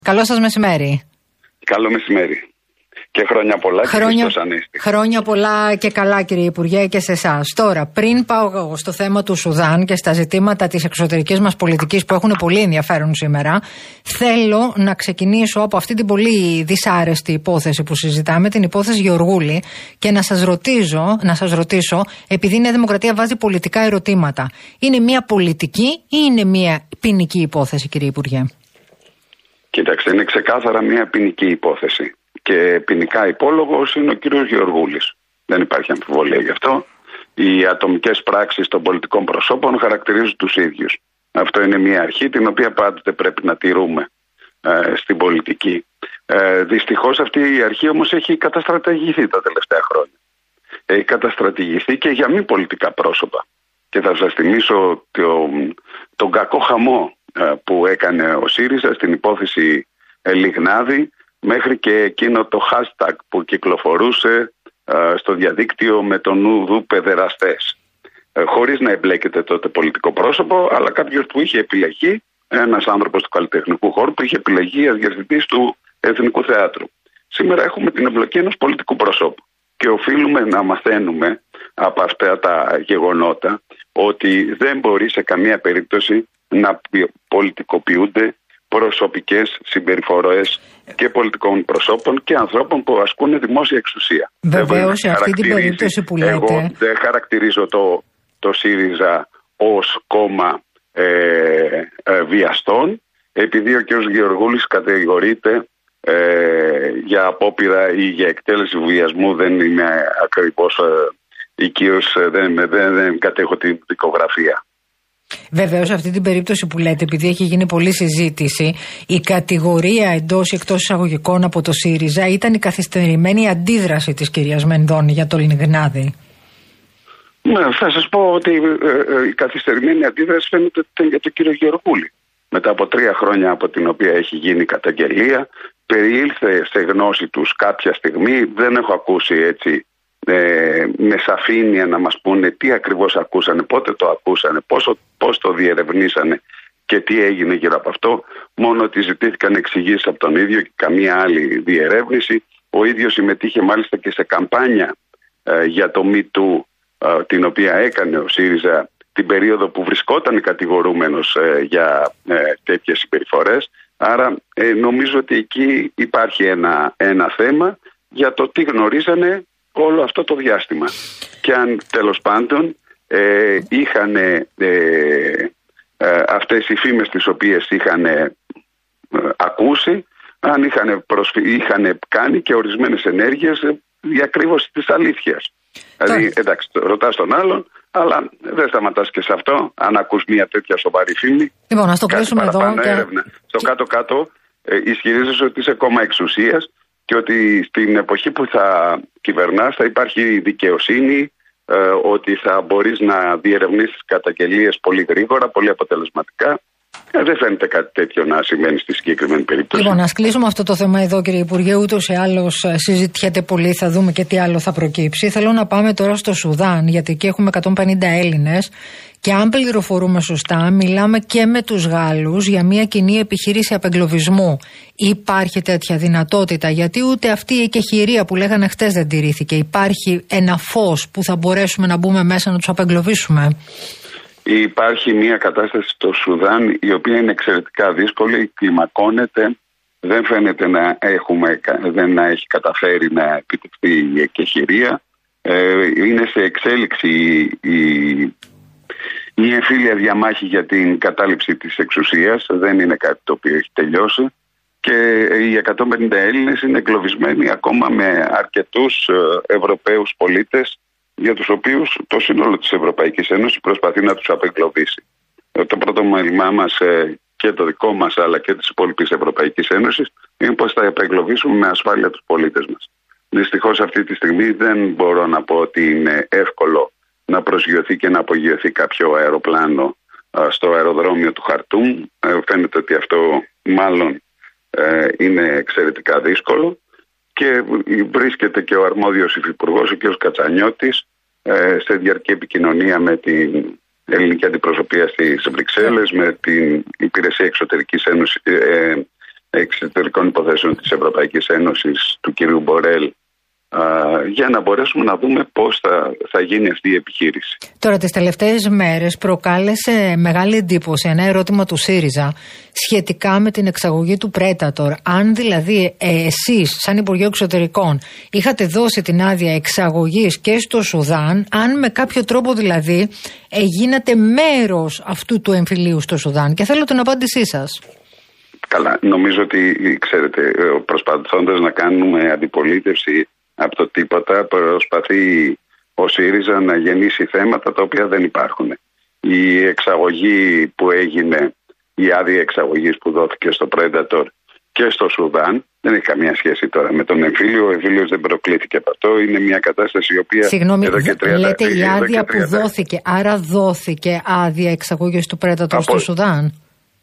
Καλό σας μεσημέρι. Καλό μεσημέρι. Και χρόνια πολλά και Χριστός Ανέστη. Χρόνια πολλά και καλά, κύριε Υπουργέ, και σε εσάς. Τώρα, πριν πάω στο θέμα του Σουδάν και στα ζητήματα της εξωτερικής μας πολιτικής που έχουν πολύ ενδιαφέρον σήμερα, θέλω να ξεκινήσω από αυτή την πολύ δυσάρεστη υπόθεση που συζητάμε, την υπόθεση Γεωργούλη, και να σας ρωτήσω, επειδή η Νέα Δημοκρατία βάζει πολιτικά ερωτήματα, είναι μια πολιτική ή είναι μια ποινική υπόθεση, κύριε Υπουργέ? Κοίταξε, είναι ξεκάθαρα μια ποινική υπόθεση. Και ποινικά υπόλογος είναι ο κύριος Γεωργούλης. Δεν υπάρχει αμφιβολία γι' αυτό. Οι ατομικές πράξεις των πολιτικών προσώπων χαρακτηρίζουν τους ίδιους. Αυτό είναι μια αρχή την οποία πάντοτε πρέπει να τηρούμε στην πολιτική. Δυστυχώς αυτή η αρχή όμως έχει καταστρατηγηθεί τα τελευταία χρόνια. Έχει καταστρατηγηθεί και για μη πολιτικά πρόσωπα. Και θα σας θυμίσω τον κακό χαμό που έκανε ο ΣΥΡΙΖΑ στην υπόθεση Λιγνάδη, μέχρι και εκείνο το hashtag που κυκλοφορούσε στο διαδίκτυο με τον ουδού παιδεραστές. Χωρίς να εμπλέκεται τότε πολιτικό πρόσωπο, αλλά κάποιος που είχε επιλεγεί, ένας άνθρωπος του καλλιτεχνικού χώρου που είχε επιλεγεί als διευθυντής του Εθνικού Θεάτρου. Σήμερα έχουμε την εμπλοκή ενός πολιτικού προσώπου και οφείλουμε να μαθαίνουμε από αυτά τα γεγονότα ότι δεν μπορεί σε καμία περίπτωση να πολιτικοποιούνται προσωπικές συμπεριφορές και πολιτικών προσώπων και ανθρώπων που ασκούν δημόσια εξουσία. Βεβαίως, σε αυτή την περίπτωση που λέτε. Εγώ δεν χαρακτηρίζω το ΣΥΡΙΖΑ ως κόμμα βιαστών, επειδή ο κ. Γεωργούλης κατηγορείται για απόπειρα ή για εκτέλεση βιασμού. Δεν είναι ακριβώς οικείος, δεν κατέχω την δικογραφία. Βεβαίως, σε αυτή την περίπτωση που λέτε, επειδή έχει γίνει πολλή συζήτηση, η κατηγορία εντός ή εκτός εισαγωγικών από το ΣΥΡΙΖΑ ήταν η καθυστερημένη αντίδραση της κυρίας Μενδώνη για το Λιγνάδη. Ναι, θα σας πω ότι η καθυστερημένη αντίδραση φαίνεται ότι ήταν για τον κύριο Γεωργούλη. Μετά από 3 χρόνια από την οποία έχει γίνει καταγγελία, περιήλθε σε γνώση τους κάποια στιγμή, δεν έχω ακούσει έτσι με σαφήνεια να μας πούνε τι ακριβώς ακούσανε, πότε το ακούσανε, πώς το διερευνήσανε και τι έγινε γύρω από αυτό. Μόνο ότι ζητήθηκαν εξηγήσεις από τον ίδιο και καμία άλλη διερεύνηση. Ο ίδιος συμμετείχε μάλιστα και σε καμπάνια για το MeToo, την οποία έκανε ο ΣΥΡΙΖΑ την περίοδο που βρισκόταν κατηγορούμενος για τέτοιες συμπεριφορές. Άρα νομίζω ότι εκεί υπάρχει ένα θέμα για το τι γνωρίζανε όλο αυτό το διάστημα. Και αν τέλος πάντων είχαν αυτές οι φήμες τις οποίες είχαν ακούσει, αν είχαν κάνει και ορισμένες ενέργειες διακρύβωση της αλήθειας. Δηλαδή, εντάξει, ρωτάς τον άλλον, αλλά δεν σταματάς και σε αυτό. Αν ακούς μια τέτοια σοβαρή φήμη, λοιπόν, να το κλείσουμε εδώ. Έρευνα. Στο κάτω-κάτω ισχυρίζεσαι ότι είσαι κόμμα εξουσίας και ότι στην εποχή που θα κυβερνάς θα υπάρχει δικαιοσύνη, ότι θα μπορείς να διερευνήσεις καταγγελίες πολύ γρήγορα, πολύ αποτελεσματικά. Δεν φαίνεται κάτι τέτοιο να συμβαίνει στη συγκεκριμένη περίπτωση. Λοιπόν, ας κλείσουμε αυτό το θέμα εδώ, κύριε Υπουργέ. Ούτως ή άλλως συζητιέται πολύ, θα δούμε και τι άλλο θα προκύψει. Θέλω να πάμε τώρα στο Σουδάν, γιατί εκεί έχουμε 150 Έλληνες και αν πληροφορούμε σωστά, μιλάμε και με τους Γάλλους για μια κοινή επιχείρηση απεγκλωβισμού. Υπάρχει τέτοια δυνατότητα? Γιατί ούτε αυτή η εκεχηρία που λέγανε χτες δεν τηρήθηκε. Υπάρχει ένα φως που θα μπορέσουμε να μπούμε μέσα να τους απεγκλωβίσουμε? Υπάρχει μια κατάσταση στο Σουδάν η οποία είναι εξαιρετικά δύσκολη, κλιμακώνεται, δεν φαίνεται να έχει καταφέρει να επιτευχθεί η εκεχηρία. Είναι σε εξέλιξη η εμφύλια διαμάχη για την κατάληψη της εξουσίας, δεν είναι κάτι το οποίο έχει τελειώσει και οι 150 Έλληνες είναι εγκλωβισμένοι ακόμα με αρκετούς Ευρωπαίους πολίτες, για τους οποίους το σύνολο της Ευρωπαϊκής Ένωσης προσπαθεί να τους απεγκλωβίσει. Το πρώτο μέλημά μας και το δικό μας αλλά και της υπόλοιπης Ευρωπαϊκής Ένωσης είναι πως θα απεγκλωβίσουμε με ασφάλεια τους πολίτες μας. Δυστυχώς αυτή τη στιγμή δεν μπορώ να πω ότι είναι εύκολο να προσγειωθεί και να απογειωθεί κάποιο αεροπλάνο στο αεροδρόμιο του Χαρτούμ. Φαίνεται ότι αυτό μάλλον είναι εξαιρετικά δύσκολο. Και βρίσκεται και ο αρμόδιος υφυπουργός, ο κ. Κατσανιώτης, σε διαρκή επικοινωνία με την ελληνική αντιπροσωπεία στις Βρυξέλλες, με την Υπηρεσία Εξωτερικής Εξωτερικών Υποθέσεων της Ευρωπαϊκής Ένωσης, του κ. Μπορέλ, για να μπορέσουμε να δούμε πώς θα γίνει αυτή η επιχείρηση. Τώρα, τις τελευταίες μέρες προκάλεσε μεγάλη εντύπωση ένα ερώτημα του ΣΥΡΙΖΑ σχετικά με την εξαγωγή του Predator. Αν δηλαδή εσείς, σαν Υπουργείο Εξωτερικών, είχατε δώσει την άδεια εξαγωγής και στο Σουδάν, αν με κάποιο τρόπο δηλαδή γίνατε μέρος αυτού του εμφυλίου στο Σουδάν. Και θέλω την απάντησή σας. Καλά, νομίζω ότι, ξέρετε, προσπαθώντας να κάνουμε αντιπολίτευση από το τίποτα, προσπαθεί ο ΣΥΡΙΖΑ να γεννήσει θέματα τα οποία δεν υπάρχουν. Η εξαγωγή που έγινε, η άδεια εξαγωγής που δόθηκε στο Predator και στο Σουδάν, δεν έχει καμία σχέση τώρα με τον εμφύλιο. Ο εμφύλιος δεν προκλήθηκε από αυτό. Είναι μια κατάσταση η οποία. Συγγνώμη, λέτε η άδεια που δόθηκε, άρα δόθηκε άδεια εξαγωγής του Predator στο Σουδάν.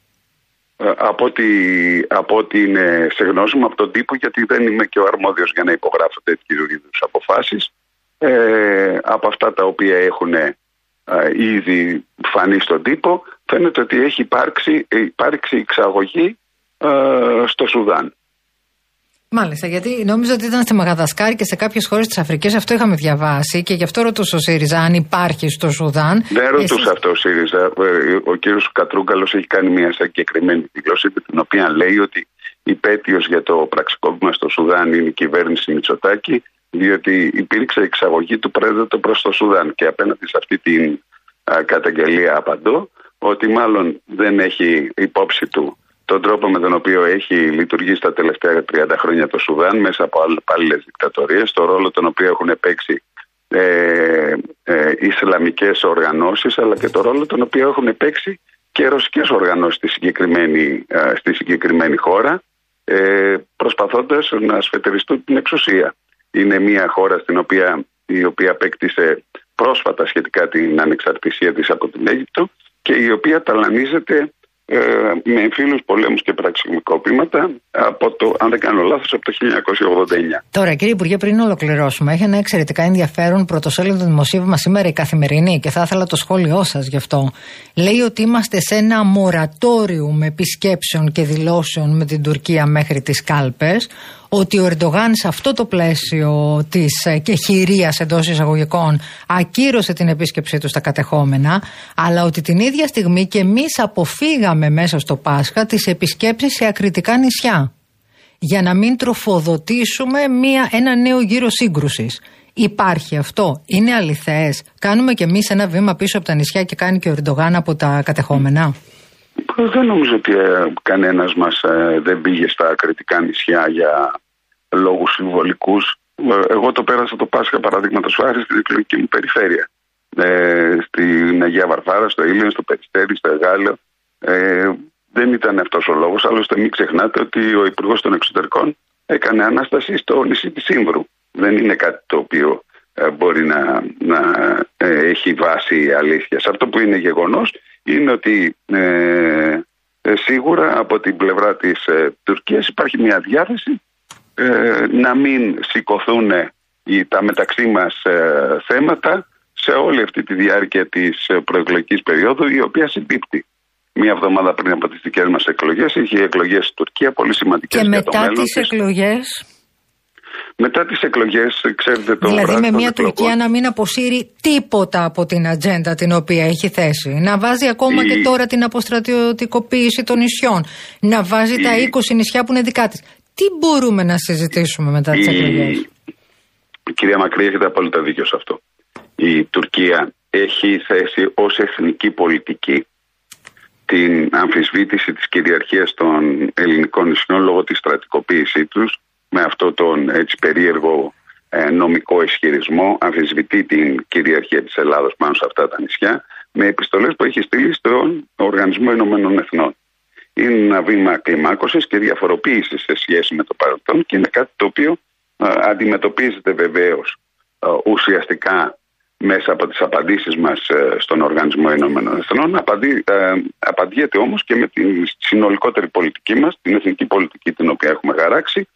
Από ό,τι είναι σε γνώση μου από τον τύπο, γιατί δεν είμαι και ο αρμόδιος για να υπογράφω τέτοιου είδους αποφάσεις, από αυτά τα οποία έχουν ήδη φανεί στον τύπο, φαίνεται ότι έχει υπάρξει εξαγωγή στο Σουδάν. Μάλιστα, γιατί νόμιζα ότι ήταν στη Μαδαγασκάρη και σε κάποιες χώρες της Αφρικής. Αυτό είχαμε διαβάσει και γι' αυτό ρωτούσα ο ΣΥΡΙΖΑ αν υπάρχει στο Σουδάν. Δεν ρωτούσα αυτό ο ΣΥΡΙΖΑ. Ο κύριος Κατρούγκαλος έχει κάνει μια συγκεκριμένη δηλώση, την οποία λέει ότι υπέτειος για το πραξικόπημα στο Σουδάν είναι η κυβέρνηση Μητσοτάκη, διότι υπήρξε εξαγωγή του Predator προς το Σουδάν. Και απέναντι σε αυτή την καταγγελία απαντώ ότι μάλλον δεν έχει υπόψη του τον τρόπο με τον οποίο έχει λειτουργήσει τα τελευταία 30 χρόνια το Σουδάν μέσα από άλλες δικτατορίες, τον ρόλο τον οποίο έχουν παίξει Ισλαμικές οργανώσεις, αλλά και τον ρόλο τον οποίο έχουν παίξει και ρωσικές οργανώσεις στη συγκεκριμένη χώρα, προσπαθώντας να σφετεριστούν την εξουσία. Είναι μια χώρα η οποία απέκτησε πρόσφατα σχετικά την ανεξαρτησία της από την Αίγυπτο και η οποία ταλανίζεται με εμφύλους πολέμους και πραξικοπήματα αν δεν κάνω λάθος, από το 1989. Τώρα, κύριε Υπουργέ, πριν ολοκληρώσουμε, έχει ένα εξαιρετικά ενδιαφέρον πρωτοσέλιδο δημοσίευμα σήμερα η Καθημερινή και θα ήθελα το σχόλιο σας γι' αυτό. Λέει ότι είμαστε σε ένα μορατόριο με επισκέψεων και δηλώσεων με την Τουρκία μέχρι τις κάλπες, ότι ο Ερντογάν σε αυτό το πλαίσιο της κεχηρίας εντός εισαγωγικών ακύρωσε την επίσκεψή του στα κατεχόμενα, αλλά ότι την ίδια στιγμή και εμείς αποφύγαμε μέσα στο Πάσχα τις επισκέψεις σε ακριτικά νησιά για να μην τροφοδοτήσουμε ένα νέο γύρο σύγκρουσης. Υπάρχει αυτό? Είναι αληθές? Κάνουμε κι εμείς ένα βήμα πίσω από τα νησιά και κάνει και ο Ερντογάν από τα κατεχόμενα? Δεν νομίζω ότι κανένας μας δεν πήγε στα ακριτικά νησιά για λόγους συμβολικούς. Εγώ το πέρασα το Πάσχα, παραδείγματος χάρη, στην εκλογική μου περιφέρεια. Στην Αγία Βαρβάρα, στο Ήλιον, στο Περιστέρι, στο Εγάλεο. Δεν ήταν αυτός ο λόγος. Άλλωστε, μην ξεχνάτε ότι ο Υπουργός των Εξωτερικών έκανε ανάσταση στο νησί της Ήμβρου. Δεν είναι κάτι το οποίο μπορεί να έχει βάση αλήθειας. Αυτό που είναι γεγονός είναι ότι σίγουρα από την πλευρά της Τουρκίας υπάρχει μια διάθεση να μην σηκωθούν τα μεταξύ μας θέματα σε όλη αυτή τη διάρκεια της προεκλογικής περίοδου, η οποία συμπίπτει. Μία εβδομάδα πριν από τις δικές μας εκλογές είχε εκλογές στην Τουρκία, πολύ σημαντικές για το μέλλον. Και μετά τις εκλογές? Μετά τις εκλογές, ξέρετε το δηλαδή με μια Τουρκία να μην αποσύρει τίποτα από την ατζέντα την οποία έχει θέσει. Να βάζει ακόμα και τώρα την αποστρατιωτικοποίηση των νησιών. Να βάζει τα 20 νησιά που είναι δικά της. Τι μπορούμε να συζητήσουμε μετά τις εκλογές? Κυρία Μακρύ, έχετε απόλυτα δίκιο σε αυτό. Η Τουρκία έχει θέσει ως εθνική πολιτική την αμφισβήτηση της κυριαρχίας των ελληνικών νησιών λόγω της στρατικοποίησή τους, με αυτό τον έτσι περίεργο νομικό ισχυρισμό, αμφισβητεί την κυριαρχία της Ελλάδος πάνω σε αυτά τα νησιά, με επιστολές που έχει στείλει στον Οργανισμό Ηνωμένων Εθνών. Είναι ένα βήμα κλιμάκωσης και διαφοροποίησης σε σχέση με το παρελθόν και είναι κάτι το οποίο αντιμετωπίζεται βεβαίως ουσιαστικά μέσα από τις απαντήσεις μας στον Οργανισμό Ηνωμένων Εθνών. Απαντιέται όμως και με την συνολικότερη πολιτική μας, την εθνική πολιτική την οποία έχουμε χαράξει,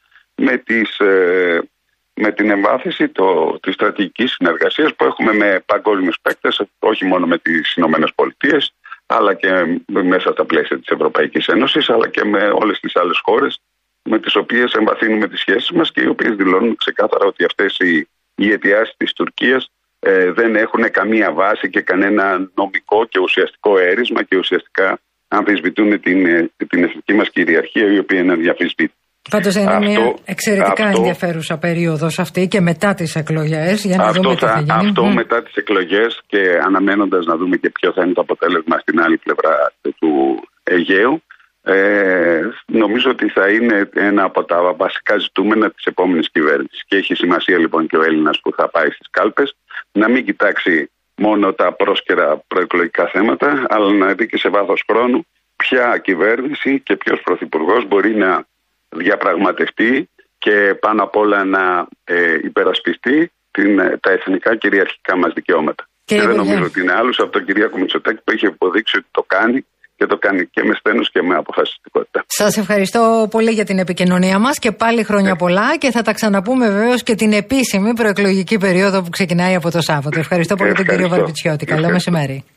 με την εμβάθυνση της στρατηγικής συνεργασίας που έχουμε με παγκόσμιους παίκτες, όχι μόνο με τις Ηνωμένες Πολιτείες, αλλά και μέσα στα πλαίσια της Ευρωπαϊκής Ένωσης, αλλά και με όλες τις άλλες χώρες με τις οποίες εμβαθύνουμε τις σχέσεις μας και οι οποίες δηλώνουν ξεκάθαρα ότι αυτές οι αιτιάσεις της Τουρκίας δεν έχουν καμία βάση και κανένα νομικό και ουσιαστικό έρισμα και ουσιαστικά αμφισβητούν την εθνική μας κυριαρχία, η οποία είναι αδιαφυσβήτητη. Πάντως είναι μια εξαιρετικά ενδιαφέρουσα περίοδος αυτή και μετά τις εκλογές. Για να δούμε τι θα γίνει. Αυτό μετά τις εκλογές και αναμένοντας να δούμε και ποιο θα είναι το αποτέλεσμα στην άλλη πλευρά του Αιγαίου, νομίζω ότι θα είναι ένα από τα βασικά ζητούμενα της επόμενης κυβέρνησης. Και έχει σημασία λοιπόν και ο Έλληνας που θα πάει στις κάλπες να μην κοιτάξει μόνο τα πρόσκαιρα προεκλογικά θέματα, αλλά να δει και σε βάθος χρόνου ποια κυβέρνηση και ποιος πρωθυπουργός μπορεί να διαπραγματευτεί και πάνω απ' όλα να υπερασπιστεί τα εθνικά κυριαρχικά μας δικαιώματα. Και δεν νομίζω ότι είναι άλλος από τον Κυριάκο Μητσοτάκη που έχει υποδείξει ότι το κάνει και το κάνει και με στένος και με αποφασιστικότητα. Σας ευχαριστώ πολύ για την επικοινωνία μας και πάλι χρόνια πολλά και θα τα ξαναπούμε βεβαίως και την επίσημη προεκλογική περίοδο που ξεκινάει από το Σάββατο. Ευχαριστώ πολύ τον κύριο Βαρβιτσιώτη. Καλό μεσημέρι.